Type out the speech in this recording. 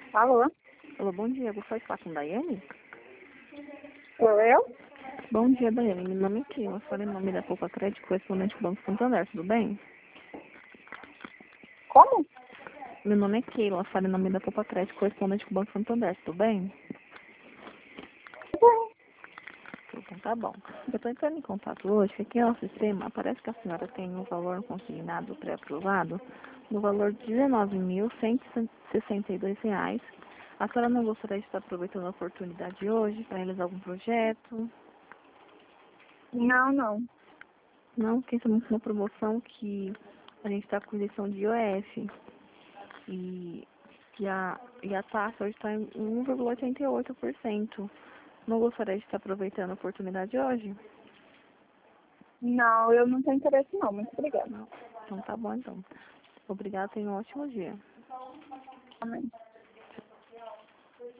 Alô? Alô, bom dia. Gostaria de falar com Daiane? Sou eu? Bom dia, Daiane. Meu nome é Keila. Falei em nome da Poupa Crédito, correspondente do Banco Santander. Tudo bem? Como? Meu nome é Keila. Falei em nome da Poupa Crédito, correspondente do Banco Santander. Tudo bem? Então tá bom. Eu estou entrando em contato hoje, que aqui no sistema aparece que a senhora tem um valor consignado pré-aprovado no valor de R$ 19.162. A senhora não gostaria de estar aproveitando a oportunidade hoje para realizar algum projeto? Não. Não, porque estamos com uma promoção que a gente está com isenção de IOF e a taxa hoje está em 1,88%. Não gostaria de estar aproveitando a oportunidade hoje? Não, eu não tenho interesse não, muito obrigada. Não. Então tá bom então. Obrigada, tenha um ótimo dia. Amém.